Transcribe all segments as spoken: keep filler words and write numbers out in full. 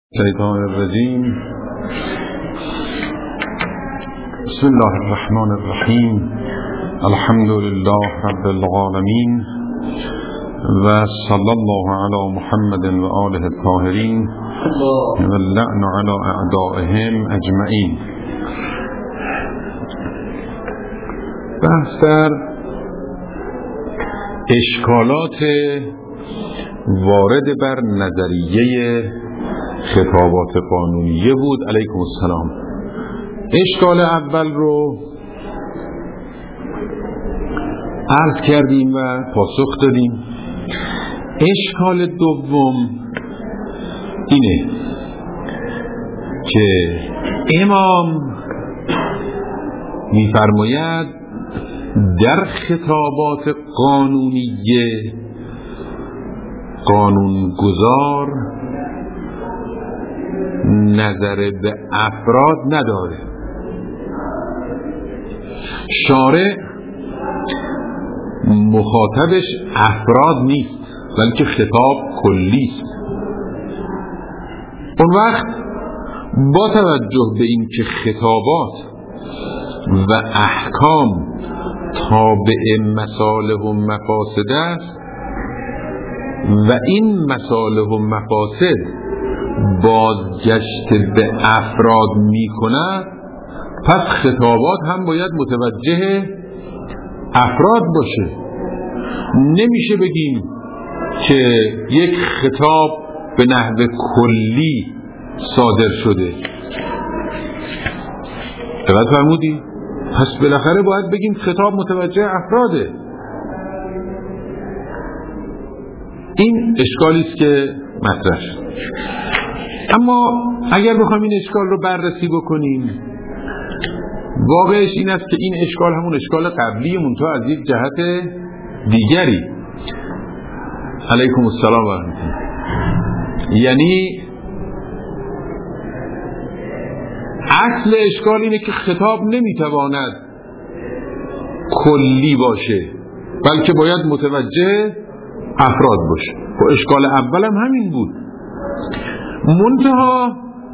الشیطان الرجیم. بسم الله الرحمن الرحیم. الحمد لله رب العالمین و صلی الله علی محمد و آله الطاهرین و اللعن علی اعدائهم اجمعین. بحث در اشکالات وارد بر نظریه خطابات قانونیه بود. علیکم السلام. اشکال اول رو عرض کردیم و پاسخ دادیم. اشکال دوم اینه که امام می‌فرماید در خطابات قانونیه قانونگذار نظر به افراد نداره. شارع مخاطبش افراد نیست بلکه خطاب کلی است. اون وقت با توجه به این که خطابات و احکام تابع مصالح و مفاسد است و این مصالح و مفاسد بازگشت به افراد می کند، پس خطابات هم باید متوجه افراد باشه. نمیشه بگیم که یک خطاب به نحو کلی صادر شده. دقت فرمودی؟ پس بالاخره باید بگیم خطاب متوجه افراده. این اشکالی است که مطرح شد. اما اگر بخوایم این اشکال رو بررسی بکنیم، واقعش این است که این اشکال همون اشکال قبلی منتها از یک جهت دیگری. علیکم السلام و رحمت الله. یعنی اصل اشکال اینه که خطاب نمیتواند کلی باشه بلکه باید متوجه افراد باشه. و اشکال اول هم همین بود، منتها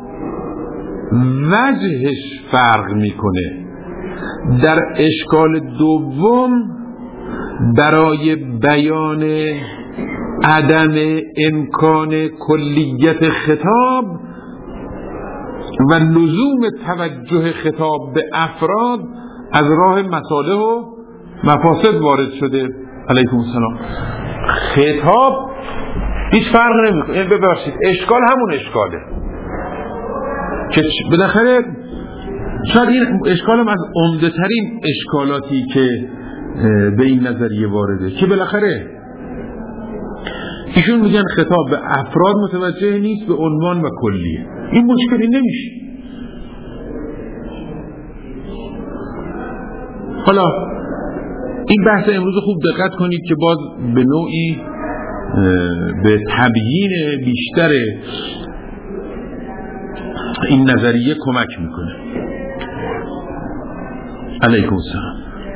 وجهش فرق میکنه. در اشکال دوم برای بیان عدم امکان کلیت خطاب و لزوم توجه خطاب به افراد از راه مصالح و مفاسد وارد شده. علیکم السلام. خطاب هیچ فرق نمیکنه. ببخشید، اشکال همون اشکاله که بالاخره شاید این اشکال هم از عمده ترین اشکالاتی که به این نظریه وارده، که بالاخره ایشون میگن خطاب به افراد متوجه نیست به عنوان و کلیه. این مشکلی نمیشه. حالا این بحث امروز خوب دقت کنید که باز به نوعی به تبیین بیشتر این نظریه کمک میکنه. علیکم السلام.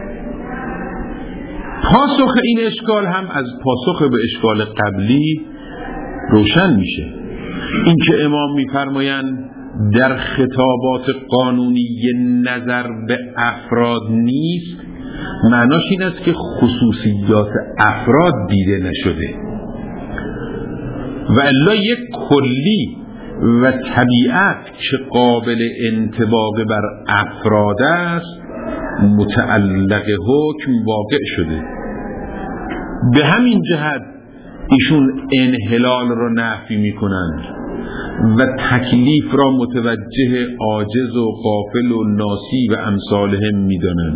پاسخ این اشکال هم از پاسخ به اشکال قبلی روشن میشه. این که امام میفرمایند در خطابات قانونی نظر به افراد نیست، معناش این است که خصوصیات افراد دیده نشده و الا یک کلی و طبیعت که قابل انطباق بر افراد است متعلق حکم واقع شده. به همین جهت ایشون انحلال را نفی می کنند و تکلیف را متوجه عاجز و غافل و ناسی و امثالهم می دانند.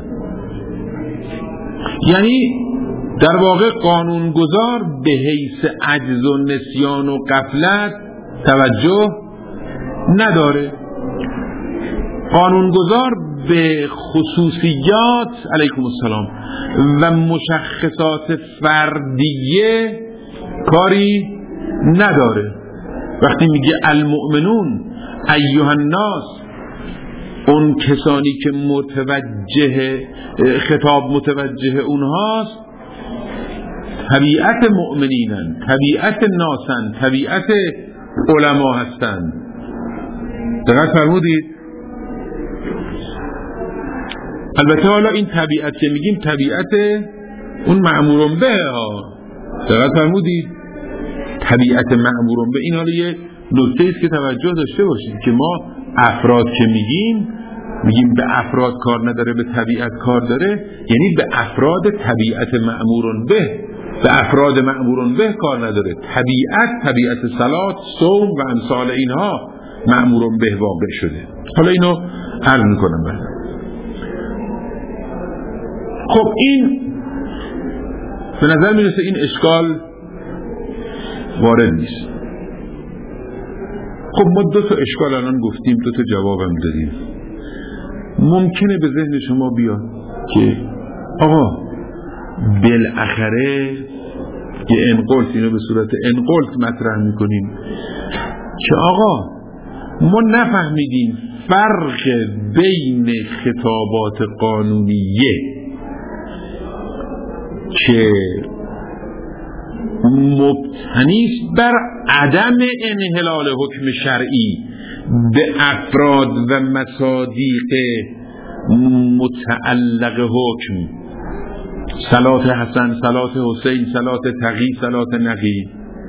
یعنی در واقع قانونگذار به حیث عجز و نسیان و غفلت توجه نداره. قانونگذار به خصوصیات علیکم السلام و مشخصات فردیه کاری نداره. وقتی میگه المؤمنون ایها الناس، اون کسانی که متوجه خطاب متوجه اونهاست طبیعت مؤمنینن، طبیعت ناسن، طبیعت علما هستند. دقت فرمودید؟ البته حالا این طبیعت که میگیم طبیعت اون مأمورون به ها، دقت فرمودید؟ طبیعت مأمورون به این حالا یه نکته است که توجه داشته باشید که ما افراد که میگیم میگیم به افراد کار نداره به طبیعت کار داره، یعنی به افراد طبیعت مأمورون به به افراد مأمورون به کار نداره. طبیعت طبیعت صلات، صوم و امثال اینها مأمورون به واقع شده. حالا اینو عرض میکنم بعد. خب این به نظر میرسه این اشکال وارد نیست. خب ما دو تا اشکال الان گفتیم، دو تا جوابم دادیم. ممکنه به ذهن شما بیاد که آقا بالاخره یه انقلت، اینو به صورت انقلت مطرح میکنیم که آقا ما نفهمیدیم فرق بین خطابات قانونیه که مبتنیست بر عدم انحلال حکم شرعی به افراد و مصادیق متعلق حکم، صلات حسن، صلات حسین، صلات تقی، صلات نقی،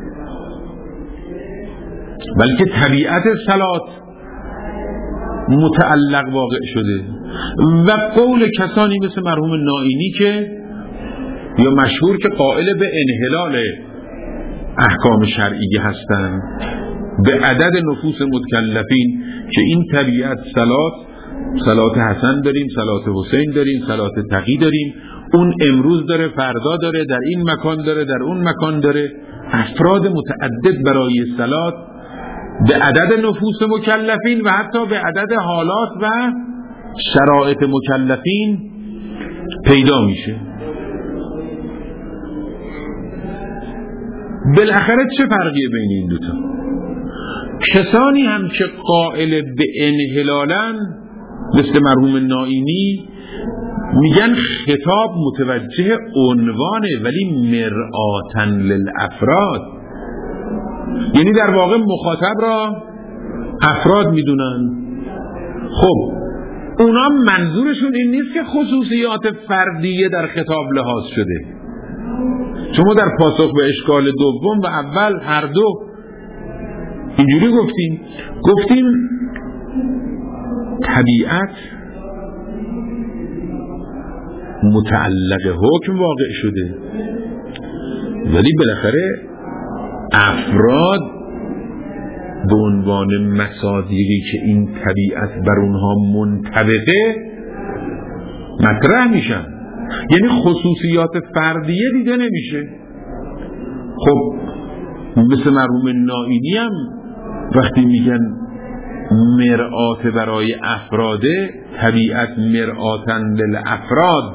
بلکه طبیعت صلات متعلق واقع شده و قول کسانی مثل مرحوم نائینی که یا مشهور که قائل به انحلال احکام شرعی هستند به عدد نفوس متکلفین که این طبیعت صلات، صلات حسن داریم، صلات حسین داریم، صلات تقی داریم، اون امروز داره، فردا داره، در این مکان داره، در اون مکان داره، افراد متعدد برای صلات به عدد نفوس مکلفین و حتی به عدد حالات و شرایط مکلفین پیدا میشه. بالاخره چه فرقیه بین این دوتا؟ کسانی هم که قائل به انحلالن مثل مرحوم نائینی میگن خطاب متوجه عنوانه ولی مرآتن للافراد، یعنی در واقع مخاطب را افراد میدونن. خب اونا منظورشون این نیست که خصوصیات فردیه در خطاب لحاظ شده. شما در پاسخ به اشکال دوم و اول هر دو اینجوری گفتیم گفتیم طبیعت متعلق حکم واقع شده ولی بالاخره افراد به عنوان مصادیقی که این طبیعت بر اونها منطبقه مطرح میشن، یعنی خصوصیات فردیه دیده نمیشه. خب مثل مرحوم نائینی هم وقتی میگن مرآت برای افراده، طبیعت مرآتن للافراد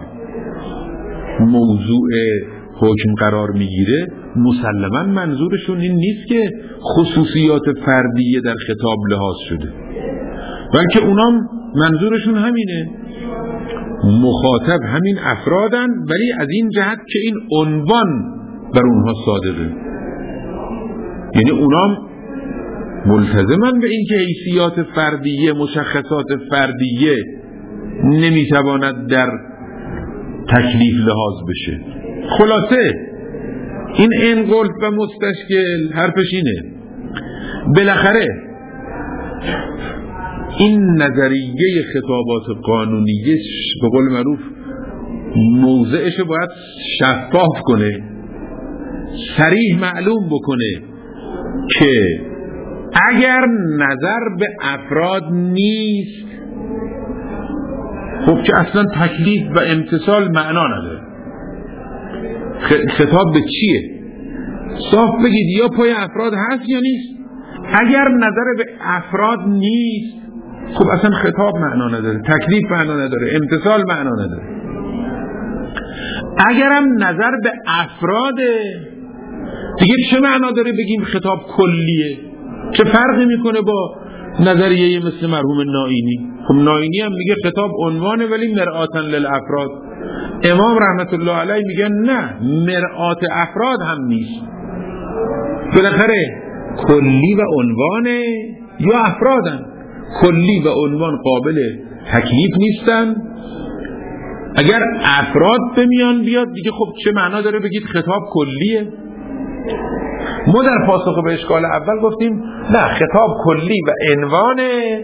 موضوع حکم قرار میگیره، مسلما منظورشون این نیست که خصوصیات فردیه در خطاب لحاظ شده، بلکه اونام منظورشون همینه، مخاطب همین افرادن ولی از این جهت که این عنوان بر اونها صادقه، یعنی اونام ملتزمن به این که حیثیات فردیه، مشخصات فردیه نمیتواند در تکلیف لحاظ بشه. خلاصه این انقلب و مستشکل حرفش اینه بالاخره این نظریه خطابات قانونیه به قول معروف موضعش باید شفاف کنه، صریح معلوم بکنه که اگر نظر به افراد نیست خب که اصلا تکلیف و امتثال معنا نداره. خطاب به چیه؟ صاف بگید یا پای افراد هست یا نیست. اگر نظر به افراد نیست خب اصلا خطاب معنا نداره، تکلیف معنا نداره، امتثال معنا نداره. اگرم نظر به افراده دیگه چه معنا داره بگیم خطاب کلیه؟ چه فرقی میکنه با نظریه مثل مرحوم نائینی؟ خب نائینی هم میگه خطاب عنوانه ولی مرآتن للافراد. امام رحمت الله علیه میگه نه، مرآت افراد هم نیست، بالاخره کلی و عنوانه یا افرادن. کلی و عنوان قابل تکلیف نیستن. اگر افراد بمیان بیاد دیگه خب چه معنا داره بگید خطاب کلیه؟ ما در پاسخ به اشکال اول گفتیم نه، خطاب کلی و عنوانه،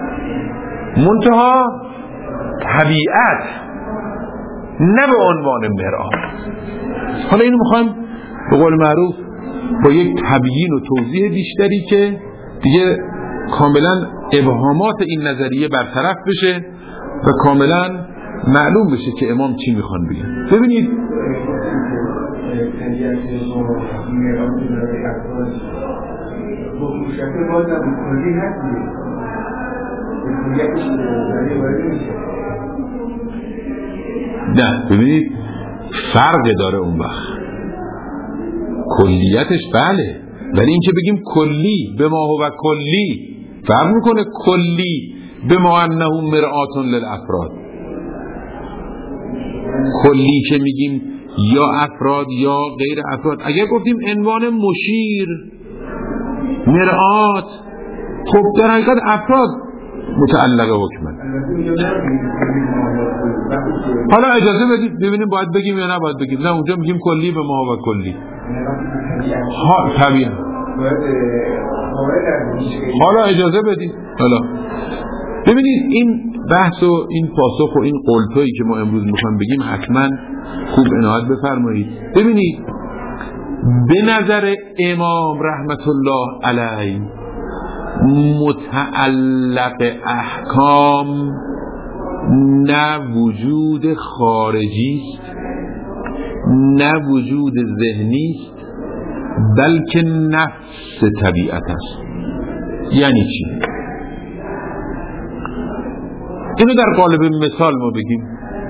منتها طبیعت نه به عنوان مرآت. حالا اینو میخوایم به قول معروف با یک تبیین و توضیح بیشتری که دیگه کاملا ابهامات این نظریه برطرف بشه و کاملا معلوم بشه که امام چی میخوان بگن. ببینید نه، ببینید فرق داره اون وقت، کلیتش بله، ولی این که بگیم کلی به ما هو کلی فرق میکنه کلی به ما انه مرآت للافراد. کلی که میگیم یا افراد یا غیر افراد. اگر گفتیم عنوان مشیر مرآت، خب در حقیقت افراد متعلق حکمن. حالا اجازه بدید ببینیم باید بگیم یا نباید بگیم. نه اونجا میگیم کلی به ما و کلی. ها طبیعا. حالا اجازه بدید. حالا ببینید این بحث و این پاسخ و این قلتویی که ما امروز میخوایم بگیم حتما خوب عنایت بفرمایید. ببینید به نظر امام رحمت الله علیه متعلق احکام نه وجود خارجی است نه وجود ذهنی است، بلکه نفس طبیعت است. یعنی چی؟ اینو در قالب مثال ما بگیم.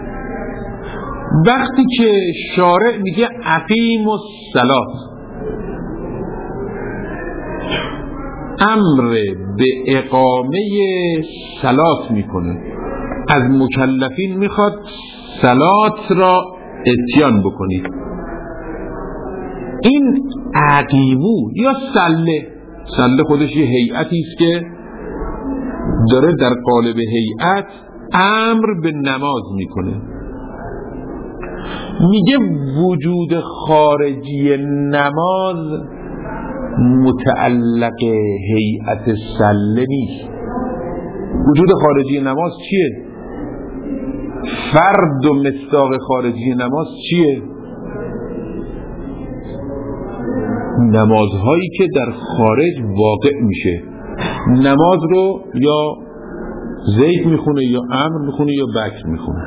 وقتی که شارع میگه اقیم الصلاة، امر به اقامه صلات میکنه، از مکلفین میخواد صلات را اتیان بکنید. این اقیمو یا صله، صله خودش یه هیئتی است که داره در قالب هیئت امر به نماز میکنه. میگه وجود خارجی نماز متعلق هیئت صله نیست. وجود خارجی نماز چیه؟ فرد و مصداق خارجی نماز چیه؟ نمازهایی که در خارج واقع میشه. نماز رو یا زید میخونه یا امر میخونه یا بکر میخونه.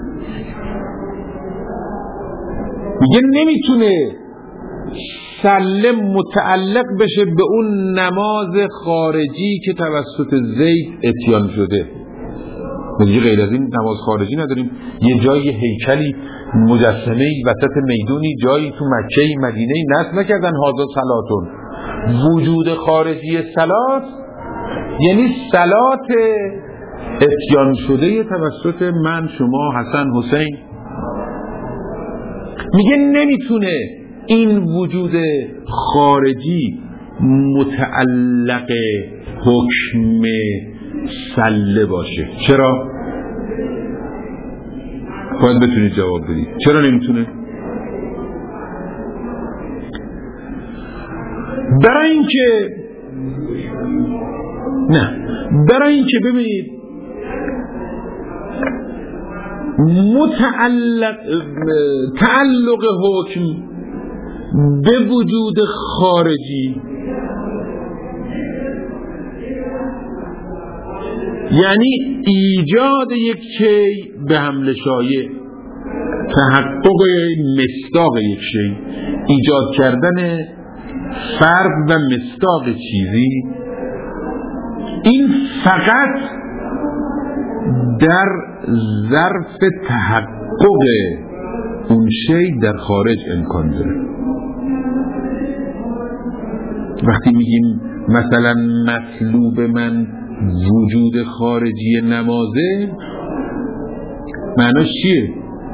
میگه نمیتونه صله متعلق بشه به اون نماز خارجی که توسط زید اتیان شده. میگه غیر از این نماز خارجی نداریم. یه جایی هیکلی مجسمه‌ای وسط میدونی جایی تو مکه مدینه نصب نکردن هازا صلاتون. وجود خارجی صلات یعنی صلات اتیان شده توسط من، شما، حسن، حسین. میگه نمیتونه این وجود خارجی متعلق حکم صله باشه. چرا؟ باید بتونید جواب بدید. چرا نمیتونه؟ برای اینکه نه برای اینکه ببینید متعلق تعلق حکم به وجود خارجی یعنی ایجاد یک شی به حمل شایع، تحقق مصداق یک شی، ایجاد کردن فرد و مصداق چیزی. این فقط در ظرف تحقق اون شی در خارج امکان داره. وقتی میگیم مثلا مطلوب من وجود خارجی نمازه، معناش چیه؟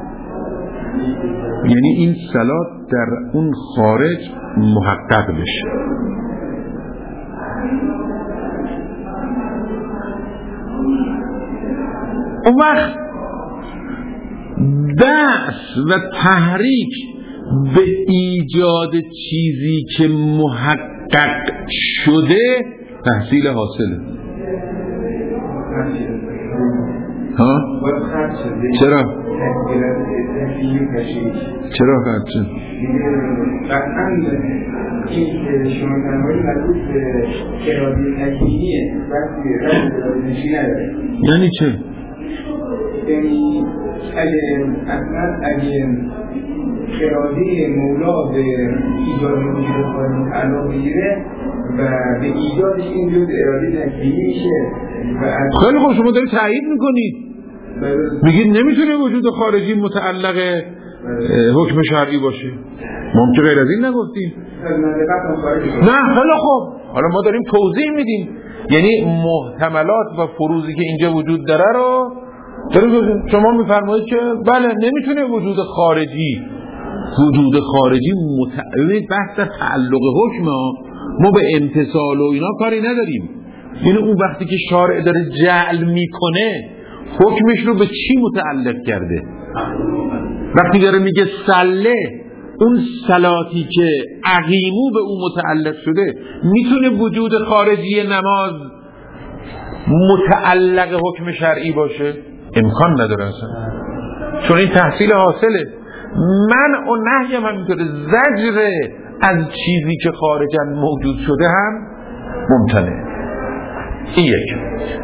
یعنی این صلات در اون خارج محقق بشه. اون وقت دست و تحریک به ایجاد چیزی که محقق شده تحصیل حاصله. ها؟ چرا؟ چرا قطع شد؟ قطعا این که شما تنهایی مربوط به ارادی تکوینیه وقتی رد ارادی نشی نداره. یعنی چه؟ یعنی اگه اصلا اگه ارادی مولا به ایجاد وجود خارجی تعلق بگیره و به ایجادش این جز ارادی تکوینی میشه. خیلی خوب، شما دارید تایید میکنید، میگید نمیتونه وجود خارجی متعلق حکم شرعی باشه. ما که غیر از این نگفتیم. نه خیلی خوب، حالا ما داریم توضیح میدیم، یعنی محتملات و فروضی که اینجا وجود داره رو داریم. شما میفرمایید که بله نمیتونه وجود خارجی وجود خارجی متعلق بحث تعلق حکم، ما به امتصال و اینا کاری نداریم. یعنی اون وقتی که شارع داره جعل میکنه حکمش رو به چی متعلق کرده؟ وقتی داره میگه سله، اون صلاتی که عقیمو به اون متعلق شده میتونه وجود خارجی نماز متعلق حکم شرعی باشه؟ امکان نداره اصلا، چون این تحصیل حاصله. من و نهی هم همینطوره، زجر از چیزی که خارجاً موجود شده هم ممتنه. این یک.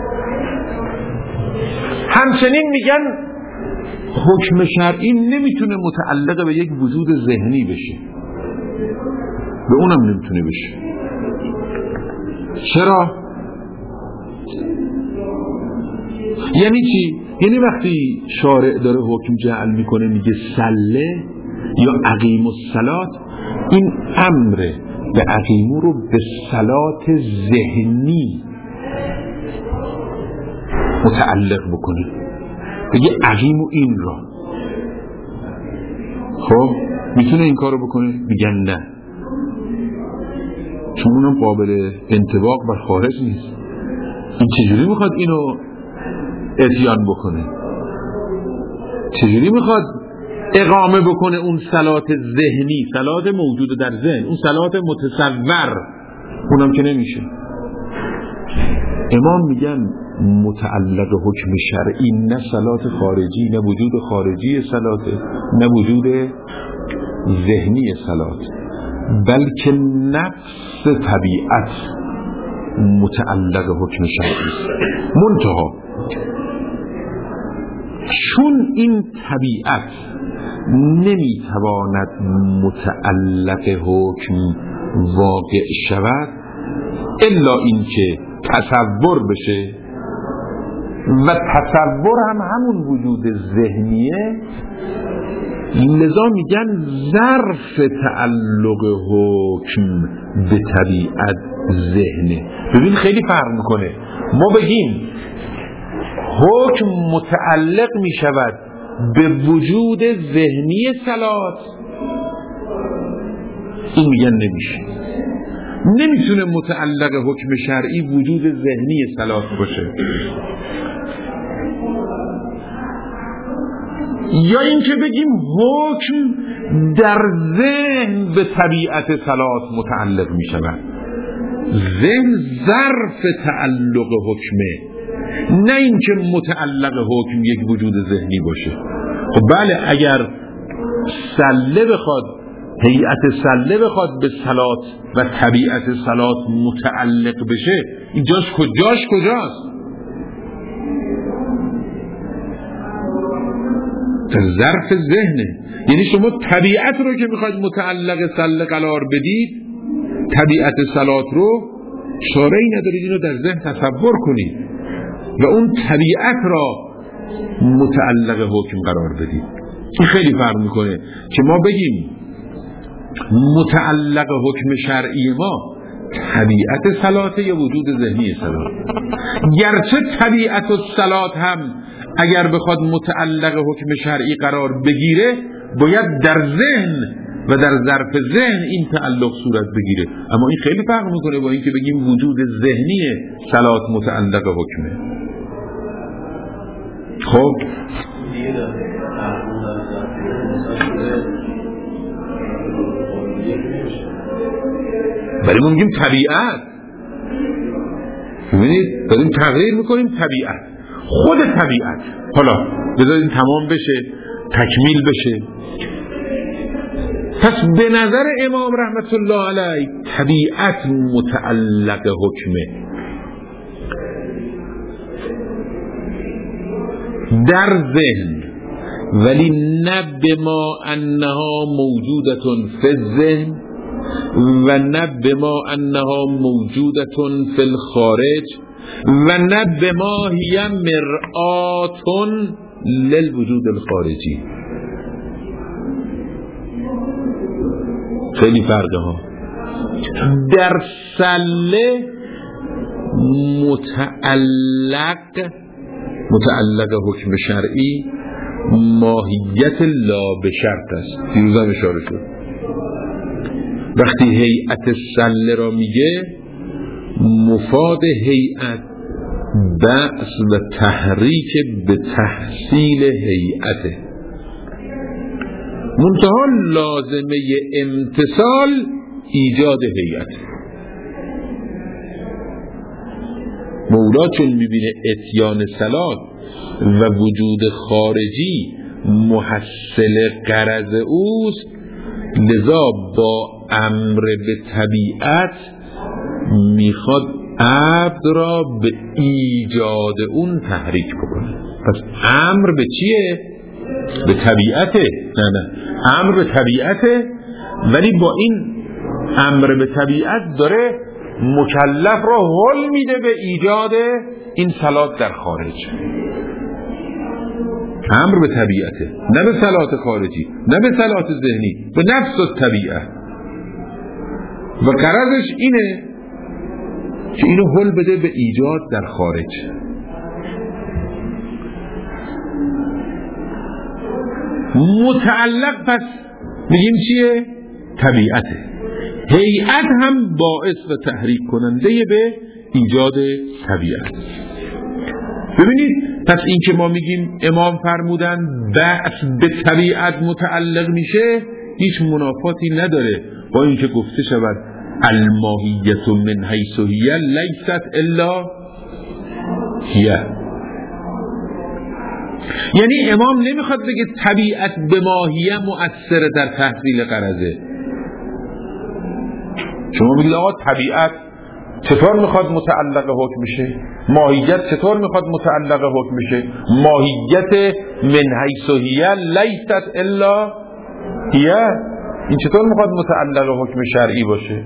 همچنین میگن حکم شرعی نمیتونه متعلق به یک وجود ذهنی بشه، به اونم نمیتونه بشه. چرا؟ یعنی چی؟ یعنی وقتی شارع داره حکم جعل میکنه میگه سله یا عقیم الصلات، این امر به عقیمو رو به صلات ذهنی متعلق بکنه، بگه عقیمو این را. خب میتونه این کارو بکنه؟ میگن نه، چون اونم قابل انطباق بر خارج نیست. این چجوری میخواد اینو اتیان بکنه؟ چجوری میخواد اقامه بکنه اون صلات ذهنی، صلات موجود در ذهن، اون صلات متصور؟ اونم که نمیشه. امام میگن متعلق حکم شرعی نه صلات خارجی، نه وجود خارجی صلات، نه وجود ذهنی صلات، بلکه نفس طبیعت متعلق حکم شرعی است. منتها چون این طبیعت نمیتواند متعلق حکم واقع شود الا اینکه تصور بشه، و تصور هم همون وجود ذهنیه، لذا میگن ظرف تعلق حکم به طبیعت ذهنه. ببین خیلی فرق میکنه. ما بگیم حکم متعلق میشود به وجود ذهنی صلات، این میگن نمیشه، نمیتونه متعلق حکم شرعی وجود ذهنی صلات باشه. یا اینکه بگیم حکم در ذهن به طبیعت صلات متعلق می شود. ذهن ظرف تعلق حکمه، نه اینکه متعلق حکم یک وجود ذهنی باشه. خب بله، اگر سله بخواد، هیئت سله بخواد به صلات و طبیعت صلات متعلق بشه، اینجاش کجاش کجاست؟ ظرف ذهنه. یعنی شما طبیعت رو که میخواید متعلق سله قرار بدید، طبیعت صلات رو، شارعی ندارید اینو در ذهن تصور کنید و اون طبیعت را متعلق حکم قرار بدید. این خیلی فرق میکنه که ما بگیم متعلق حکم شرعی ما طبیعت صلات یا وجود ذهنی صلات. گرچه طبیعت و صلات هم اگر بخواد متعلق حکم شرعی قرار بگیره باید در ذهن و در ظرف ذهن این تعلق صورت بگیره، اما این خیلی فرق میکنه با اینکه بگیم وجود ذهنی صلات متعلق حکمه. خب ولی ما میگیم طبیعت، ببینید داریم تغییر میکنیم طبیعت، خود طبیعت. حالا بذاریم تمام بشه، تکمیل بشه. پس به نظر امام رحمت الله علیه طبیعت متعلق حکمه. در ذهن، ولی نه بما انها موجودتون فی الذهن و نه بما انها موجودتون فی الخارج و نه بما هی مرآتون للوجود الخارجی. خیلی فرقه ها. در سله متعلق متعلق حکم شرعی ماهیت لا به شرط است. دیروزم اشاره شد. وقتی هیئت سله را میگه مفاد هیئت بعث و تحریک به تحصیل هیئته، منتها لازمه امتثال ایجاد هیئت. مولا چون میبینه اتیان صلات و وجود خارجی محصل غرض اوست، لذا با امر به طبیعت میخواد عبد را به ایجاد اون تحریک بکنه. پس امر به چیه؟ به طبیعته. نه نه امر به طبیعته، ولی با این امر به طبیعت داره مکلف را حل میده به ایجاد این صلات در خارج. امر به طبیعته، نه به صلات خارجی، نه به صلات ذهنی، به نفس الطبیعه. و غرضش اینه که اینو حل بده به ایجاد در خارج. متعلق پس میگیم چیه؟ طبیعته. هیئت هم باعث و تحریک کننده به ایجاد طبیعت. ببینید پس این که ما میگیم امام فرمودن بعث به طبیعت متعلق میشه هیچ منافاتی نداره با اینکه گفته شود الماهیت من حیث هی لیست الا هی. یعنی امام نمیخواد بگه طبیعت به ماهیه مؤثر در تحصیل غرضه. شما میگید آقا طبیعت چطور میخواد متعلق حکم میشه؟ ماهیت چطور میخواد متعلق حکم میشه؟ ماهیت من حیث هی لیست الا هی، این چطور میخواد متعلق حکم شرعی باشه؟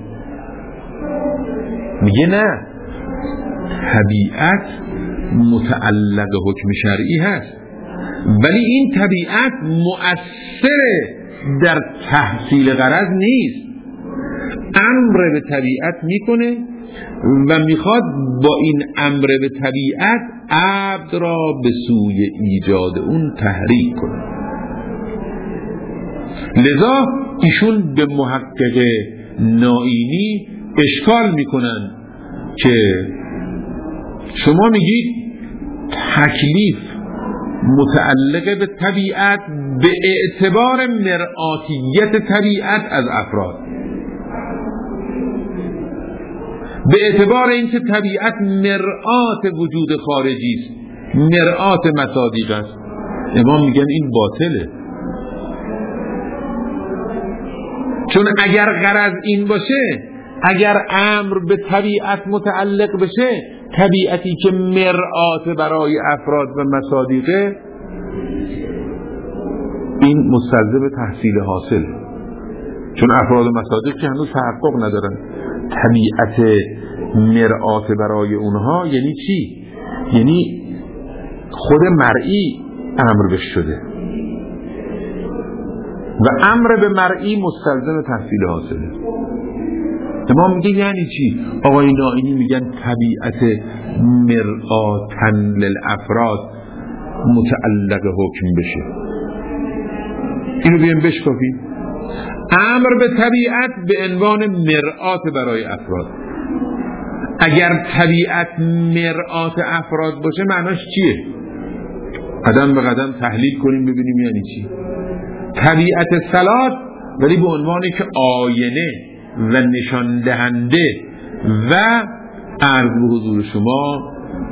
میگه نه، طبیعت متعلق حکم شرعی هست، ولی این طبیعت مؤثر در تحصیل غرض نیست. امر به طبیعت میکنه و میخواد با این امر به طبیعت عبد را به سوی ایجاد اون تحریک کنه. لذا ایشون به محقق نائینی اشکال میکنن که شما میگید تکلیف متعلق به طبیعت به اعتبار مرآتیت طبیعت از افراد، به اعتبار اینکه طبیعت مرآت وجود خارجی است، مرآت مصادیق است. امام میگن این باطله، چون اگر غرض این باشه، اگر امر به طبیعت متعلق بشه، طبیعتی که مرآت برای افراد و مصادیقه، این مستلزم تحصیل حاصل، چون افراد و مصادیق که هنوز تحقق ندارن. طبیعت مرآت برای اونها یعنی چی؟ یعنی خود مرئی امر بش شده و امر به مرئی مستلزم تحصیل حاصله. امام میگه یعنی چی؟ آقای نائینی میگن طبیعت مرآتن للافراد متعلق حکم بشه. اینو بیایم بشکافیم. امر به طبیعت به عنوان مرآت برای افراد. اگر طبیعت مرآت افراد باشه معناش چیه؟ قدم به قدم تحلیل کنیم ببینیم یعنی چی. طبیعت صلات ولی به عنوانی که آینه و نشان دهنده و عرض به حضور شما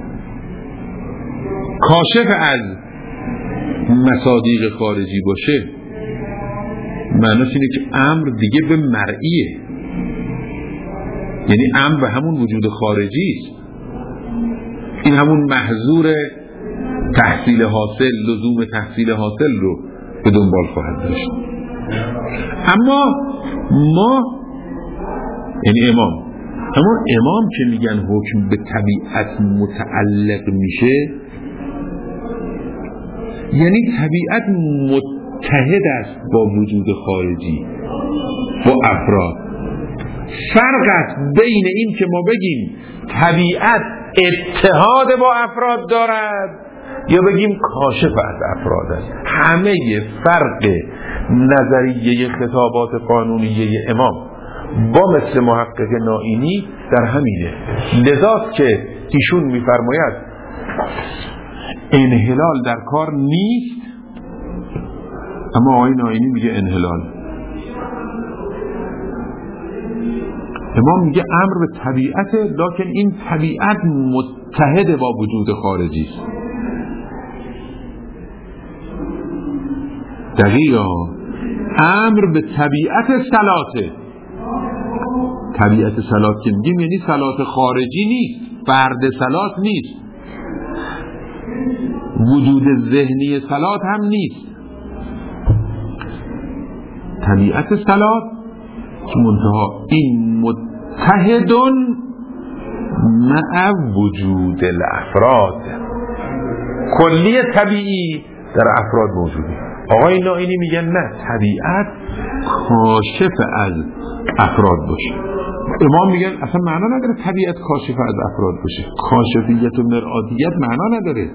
کاشف از مصادیق خارجی باشه، معناش اینه که امر دیگه به مرئیه، یعنی امر به همون وجود خارجی است. این همون محظور تحصیل حاصل، لزوم تحصیل حاصل رو به دنبال خواهد داشت. اما ما یعنی امام اما امام که میگن حکم به طبیعت متعلق میشه، یعنی طبیعت متحد است با وجود خارجی، با افراد. فرق است بین این که ما بگیم طبیعت اتحاد با افراد دارد یا بگیم کاشف از افراد است. همه فرق نظریه خطابات قانونیه امام با مثل محقق نائینی در همینه. لذاست که ایشون میفرماید انحلال در کار نیست، اما آقای نائینی میگه انحلال. امام میگه امر به طبیعت، لکن این طبیعت متحد با وجود خارجی است. دقیقا امر به طبیعت صلاته. طبیعت صلات که میگیم یعنی صلات خارجی نیست، فرد صلات نیست، وجود ذهنی صلات هم نیست. طبیعت صلات که منتها این متحدن مع وجود الافراد، کلی طبیعی در افراد موجوده. آقای نائینی میگن نه، طبیعت کاشف از افراد باشه. امام میگن اصلا معنا نداره طبیعت کاشف از افراد باشه. کاشفیت و مرآتیت معنا نداره.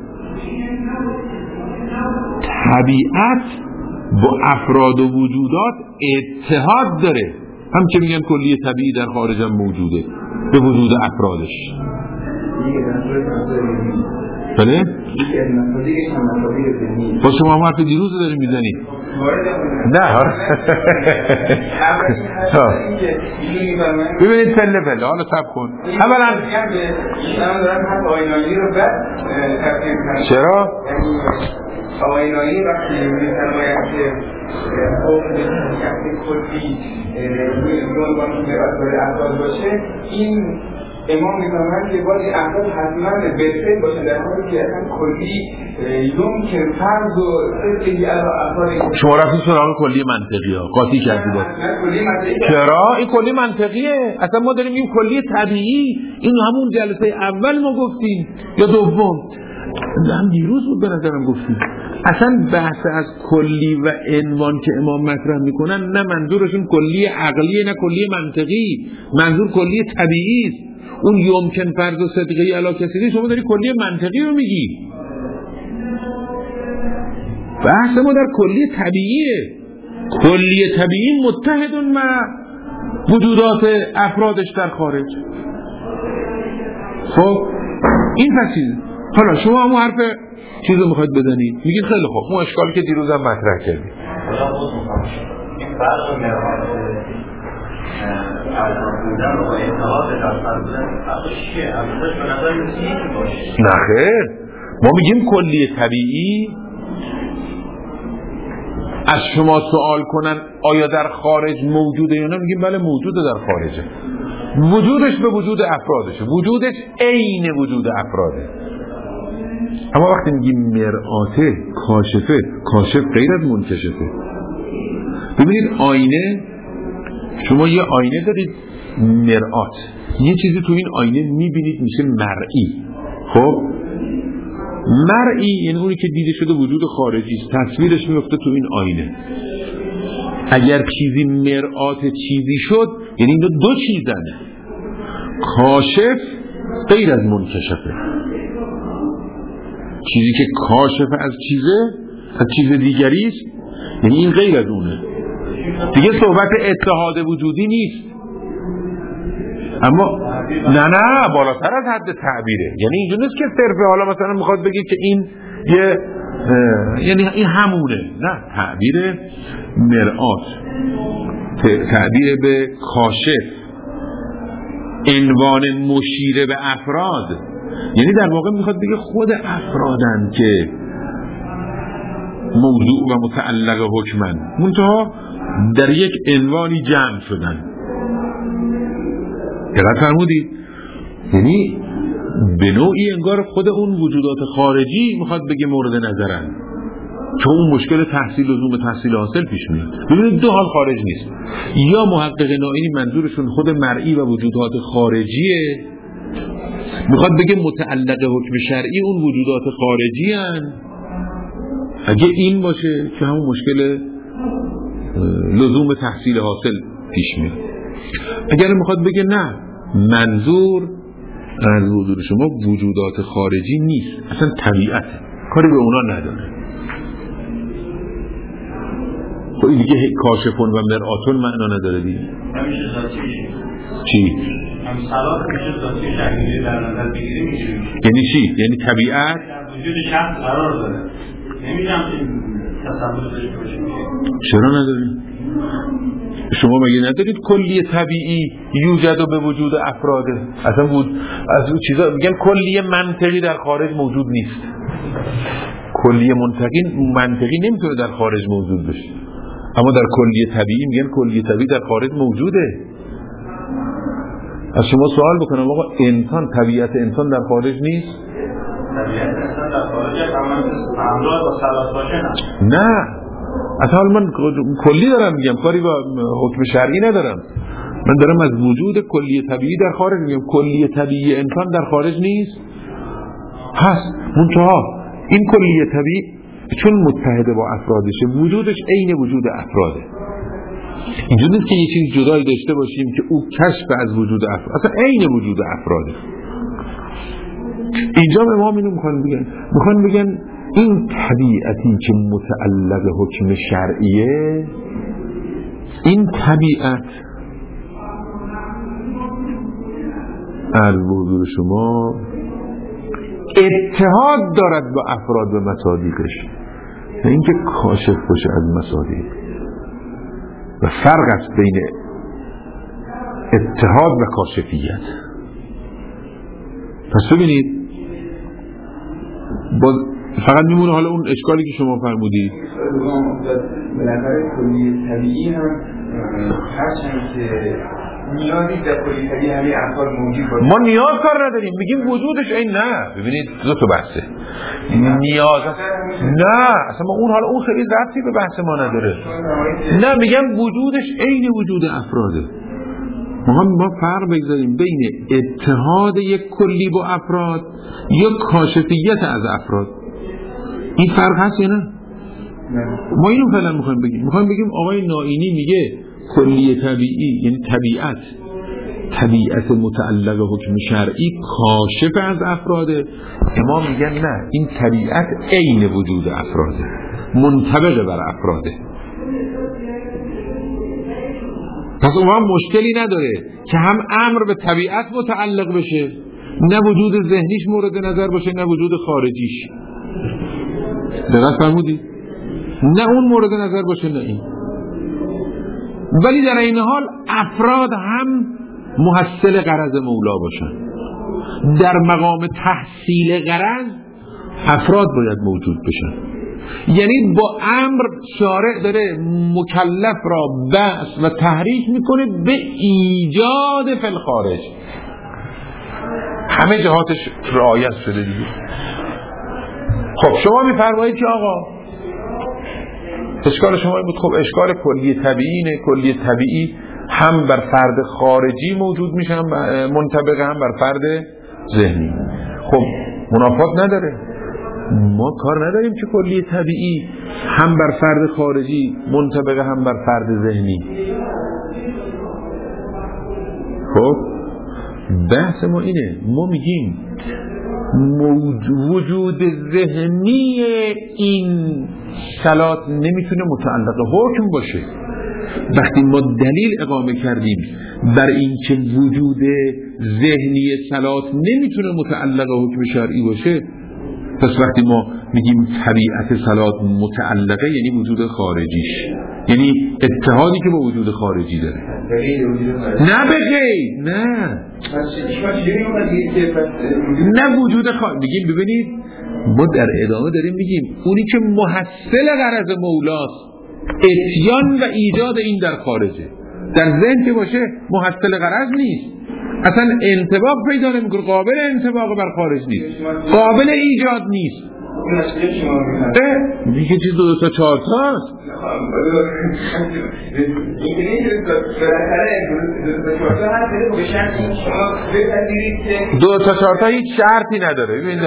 طبیعت با افراد و وجودات اتحاد داره، هم که میگن کلی طبیعی در خارج هم موجوده به وجود افرادش. بله؟ با شما هم حرف دیروز داریم میزنید؟ نه ببینید پله پله، حالا سب کن. اولا چرا؟ آقای نائینی وقتی می‌فرماید که حکم به طبیعت کلی عنوان که برای افراد باشه، این امام می‌فرماید که باید افراد حتما بالفعل باشه، در حالی که اصلا کلی یمکن فرض و صدقی از افراد. شما رفتید سراغ کلی منطقی ها قاطی کردید. چرا؟ این کلی منطقیه. اصلا ما داریم این کلی طبیعی، این همون جلسه اول ما گفتیم یا دوم، هم دیروز بود به نظرم گفتیم. اصلا بحث از کلی و عنوان که امام مطرح میکنن نه منظورشون کلی عقلیه نه کلی منطقی، منظور کلی طبیعی است. اون یمکن فرض و صدقی علی کثیری، شما داری کلی منطقی رو میگی. بحث ما در کلی طبیعیه. کلی طبیعی متحد مع وجودات افرادش در خارج. خب این پس چیزه. حالا شما همون حرف چیزو میخواید بزنید، میگید خیلی خوب اون اشکالی که دیروز هم مطرح کردیم این فرق مراد فرض بودن و اعتقاد در فرض بودن فرقش چیه؟ اصلاش به نظر میسی یکی باشه. نه خیر، ما میگیم کلی طبیعی. از شما سوال کنن آیا در خارج موجوده یا نه، میگیم بله موجوده در خارجه. وجودش به وجود افرادشه، وجودش عین وجود افراده. اما وقتی میگیم مرآته، کاشفه، کاشف غیر از منکشفه. ببینید آینه، شما یه آینه دارید مرآت، یه چیزی تو این آینه میبینید میشه مرئی. خب مرئی یعنی اونی که دیده شده وجود خارجی است، تصویرش میفته تو این آینه. اگر چیزی مرآت چیزی شد یعنی این دو چیزن، کاشف غیر از منکشفه. چیزی که کاشف از چیزه از چیز دیگری است یعنی این غیر از اونه، دیگه صحبت اتحاد وجودی نیست. اما نه نه بالاتر از حد تعبیره، یعنی اینجور نیست که صرفه حالا مثلا میخواد بگید که این یه یعنی این همونه. نه، تعبیر مرآت، تعبیر به کاشف، عنوان مشیره به افراد، یعنی در واقع میخواد بگه خود افرادن که موضوع و متعلق حکمن، منتها در یک عنوانی جمع شدن. دقت فرمودید؟ یعنی به نوعی انگار خود اون وجودات خارجی میخواد بگه مورد نظرن، چون اون مشکل تحصیل لزوم تحصیل حاصل پیش میاد. ببینید دو حال خارج نیست، یا محقق نائینی منظورشون خود مرئی و وجودات خارجیه، میخواد بگه متعلق حکم شرعی اون وجودات خارجی هن. اگه این باشه که همون مشکل لزوم تحصیل حاصل پیش میاد. اگر میخواد بگه نه، منظور از حضور شما وجودات خارجی نیست، اصلا طبیعت، کاری به اونا نداره. خب این دیگه کاشفون و مرآتون معنا نداره دیگه. نمیشه ذاتی میشه. چی؟ هم صلاح میشه ذاتی شکلی در نظر بگیری میشه. یعنی چی؟ یعنی طبیعت در وجود شخص قرار داره. نمیدونم این تصور داشته باشه میشه. چرا نداری؟ شما مگه ندارید کلیه طبیعی یوجد به وجود افراده؟ اصلا بود از اون چیزا میگن کلیه منطقی در خارج موجود نیست. کلیه منطقی منطقی نمیتونه در خارج موجود بشه، اما در کلیه طبیعی میگن کلیه طبیعی در خارج موجوده. از شما سوال بکنم آقا، انسان، طبیعت انسان در خارج نیست؟ طبیعت انسان در خارج همراه با صلاح باشه نه؟ نه، اصلا من کلی دارم میگم، کاری با حکم شرعی ندارم. من دارم از وجود کلیه طبیعی در خارج میگم. کلیه طبیعی انسان در خارج نیست؟ هست، منتها این کلیه طبیعی چون متحده با افرادشه، وجودش عین وجود افراده. اینجوری نیست که یه چیز جدایی داشته باشیم که او کشف از وجود افراد، اصلا عین وجود افراده. اینجا امام اینو میخوان بگن، میخوان بگن این طبیعتی که متعلق حکم شرعیه، این طبیعت از حضور شما اتحاد دارد با افراد و مصادیقش، نه اینکه کاشف باشه از مصادیق. و فرق است بین اتحاد و کاشفیت. پس ببینید با فقط میمونه حالا اون اشکالی که شما فرمودید. بالاخره کلیه طبیعی هم هرچند که نیازی در کلیه طبیعی همه افکار موجود باشه، ما نیاز کار نداریم، میگیم وجودش این. نه ببینید دو تا بحثه. نیاز نه، اصلا ما اون حالا اون خیلی ربطی به بحث ما نداره. نه میگم وجودش عین وجود افراده. ما ما فرق بگذاریم بین اتحاد یک کلی با افراد یا کاشفیت از افراد. این فرق هست یا نه؟ ما اینو فعلا میخوایم بگیم. میخوایم بگیم آقای نائینی میگه کلیه طبیعی یعنی طبیعت، طبیعت متعلق حکم شرعی کاشف از افراده. امام میگن نه، این طبیعت عین وجود افراده، منطبق بر افراده. پس اون هم مشکلی نداره که هم امر به طبیعت متعلق بشه، نه وجود ذهنیش مورد نظر باشه، نه وجود خارجیش. دقت فرمودید؟ نه اون مورد نظر باشه نه این. ولی در این حال افراد هم محصل غرض مولا باشن. در مقام تحصیل غرض افراد باید موجود بشن. یعنی با امر شارع داره مکلف را بعث و تحریک میکنه به ایجاد فی الخارج. همه جهاتش رعایت شده دیگه. خب شما میفرمایید که آقا اشکال شما این بود، خب اشکال کلیه طبیعی نه، کلیه طبیعی هم بر فرد خارجی موجود میشه، هم منطبق هم بر فرد ذهنی. خب منافات نداره، ما کار نداریم که کلیه طبیعی هم بر فرد خارجی منطبق هم بر فرد ذهنی. خب بحث ما اینه، ما میگیم وجود ذهنی این صلات نمیتونه متعلق حکم باشه. وقتی ما دلیل اقامه کردیم بر این که وجود ذهنی صلات نمیتونه متعلق حکم شرعی باشه، پس وقتی ما میگیم طبیعت صلات متعلقه یعنی وجود خارجیش، یعنی اتحادی که با وجود خارجی داره. نه به غیر، نه نه وجود خارجی. میگیم ببینید ما در ادامه داریم میگیم اونی که محصل غرض مولاست اتیان و ایجاد این در خارجه، در ذهن که باشه محصل غرض نیست، اصلا انطباق پیدا نمیکنه، قابل انطباق بر خارج نیست، قابل ایجاد نیست. دیگه چیز دو تا چهار تاست. دو تا چهار تا هیچ شرطی نداره. ببینید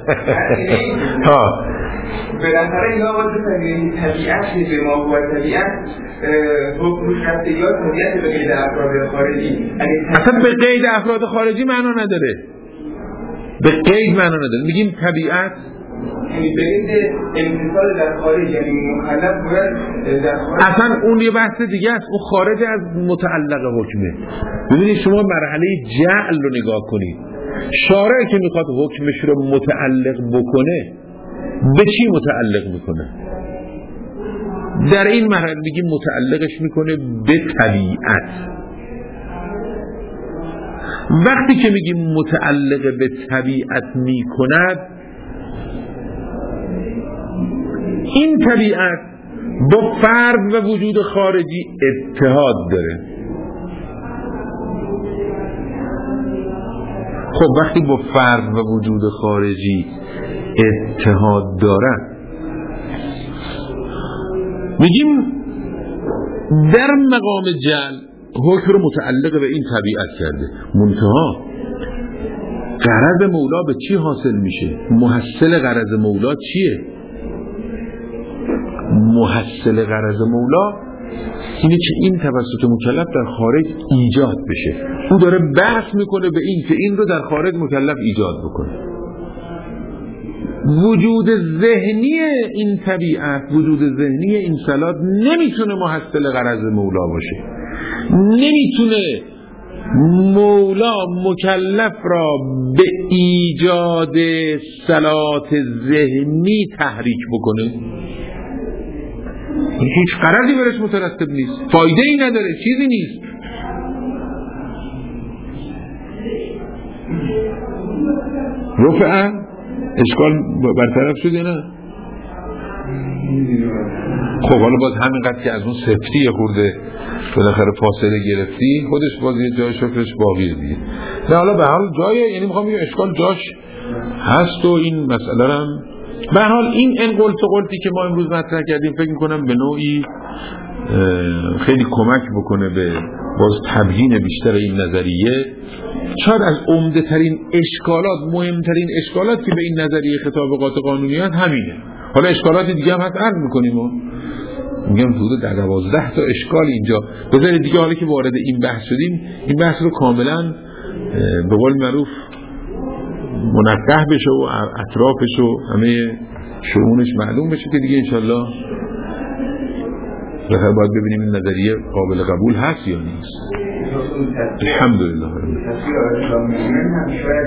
ها بالاخره اینا باید بفهمید طبیعت به ما و طبیعت حکم شخصیات طبیعت به قید افراد خارجی اصلا به قید افراد خارجی معنا نداره، به قید معنا نداره. میگیم طبیعت یعنی به قید امتثال در خارج، یعنی مکلف باید در خارج. اصلا اون یه بحث دیگه است، اون خارج از متعلق حکمه. ببینید شما مرحله جعل رو نگاه کنید، شارع که میخواد حکمش رو متعلق بکنه به چی متعلق میکنه؟ در این مرحله میگیم متعلقش میکنه به طبیعت. وقتی که میگیم متعلق به طبیعت میکند، این طبیعت با فرد و وجود خارجی اتحاد داره. خب وقتی با فرد و وجود خارجی اتحاد دارن، میگیم در مقام جعل حکم رو متعلق به این طبیعت کرده. منتها غرض مولا به چی حاصل میشه؟ محصل غرض مولا چیه؟ محصل غرض مولا اینه که این توسط مکلف در خارج ایجاد بشه. او داره بحث میکنه به این که این رو در خارج مکلف ایجاد بکنه. وجود ذهنی این طبیعت، وجود ذهنی این صلات نمیتونه محصل غرض مولا باشه. نمیتونه مولا مکلف را به ایجاد صلات ذهنی تحریک بکنه. هیچ غرضی برش مترتب نیست، فایده ای نداره، چیزی نیست. رفعه اشکال برطرف شده نه؟ خب حالا باز همینقدر که از اون سفتی خورده بالاخره فاصله گرفتی، خودش باز یه جای شکرش باقیه دیگه. نه حالا به حال جایه، یعنی میخوام بگم اشکال جاش هست و این مسئله هم به حال این انقلت و قلتی که ما امروز مطرح کردیم فکر میکنم به نوعی خیلی کمک بکنه به باز تبیین بیشتر این نظریه. شاید از عمده ترین اشکالات، مهمترین اشکالات که به این نظریه خطابقات قانونیات همینه. حالا اشکالات دیگه هم هست عرض میکنیم و میگم حدود در دوازده تا اشکال اینجا بذارید دیگه. حالا که وارد این بحث شدیم این بحث رو کاملا به قول معروف منقح بشه و اطرافش و همه شؤونش معلوم بشه که دیگه انشالله بخیر باید ببینیم این نظریه قابل قبول هست یا نیست. الحمدلله.